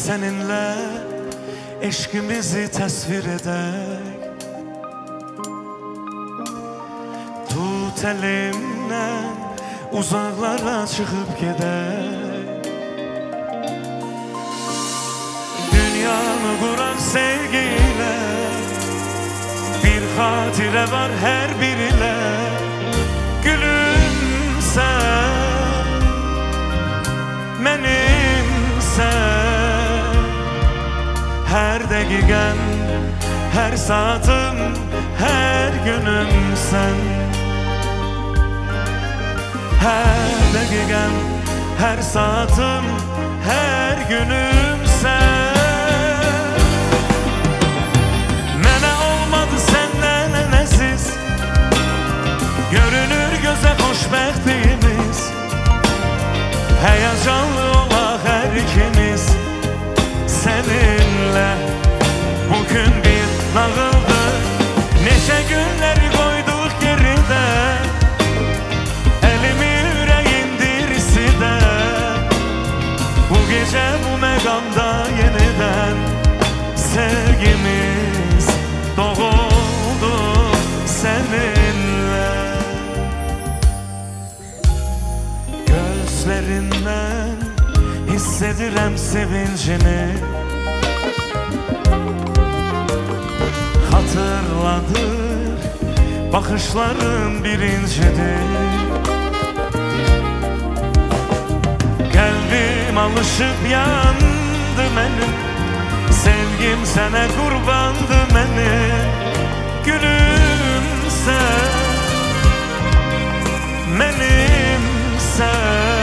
seninle eşkimizi tasvir edek. Tut elimden uzaklara çıkıp gedek. Dünyanı kuran sevgiyle bir hatire var her biriyle. Gülümse benimse, her dakikan, her saatim, her günüm sen. Her dakikan, her saatim, her günüm sen. Mene olmadı senden enesiz, görünür göze hoşbəxtliğimiz. Heyecanlı olaq her ikimiz seninle. Bugün bir nağıldır, neşe günleri koyduk geride. Elimi yüreğin dirisi de, bu gece bu megamda yeniden sevgimiz doğuldu seninle. Gözlerinden hissedirem sevincini, hatırladır bakışların birincidir. Kalbim alışıp yandı benim, sevgim sana kurbandı benim. Gülümse benimse,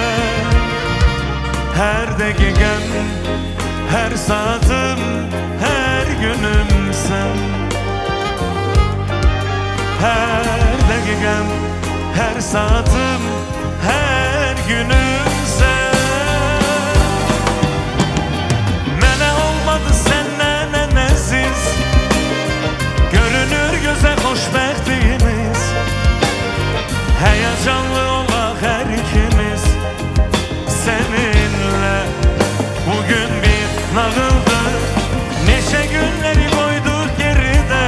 her dakikan, her saatim, her günüm sen. Her dakikan, her saatim, her günüm sen. Mene olmadı senden enesiz, görünür göze hoşbəxtliğimiz. Heyecanlı olaq her ikimiz seninle. Bugün bir nağıldır, neşe günleri koyduk geride.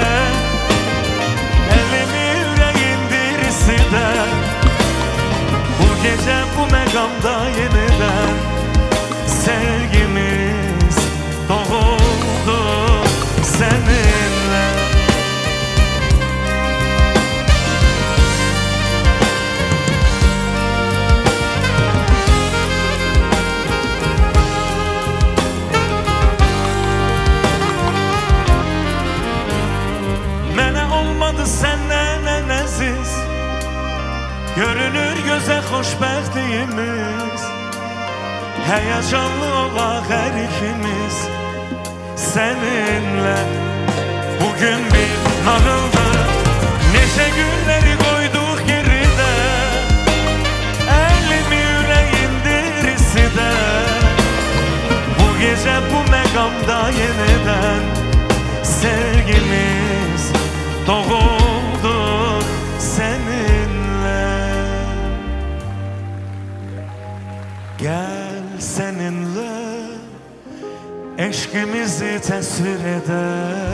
Elimi yüreğin dirisi de, bu gece bu megamda yeniden sevgimiz doğuldu seninle. Senden enesiz, görünür göze hoşbəxtliğimiz. Heyecanlı olaq her ikimiz seninle. Bugün bir nağıldır, neşe günleri koyduk geride. Elimi yüreğin dirisi de, bu gece bu megamda yeniden sevgimiz doğuldu seninle. Gel seninle eşkimizi tasvir eder.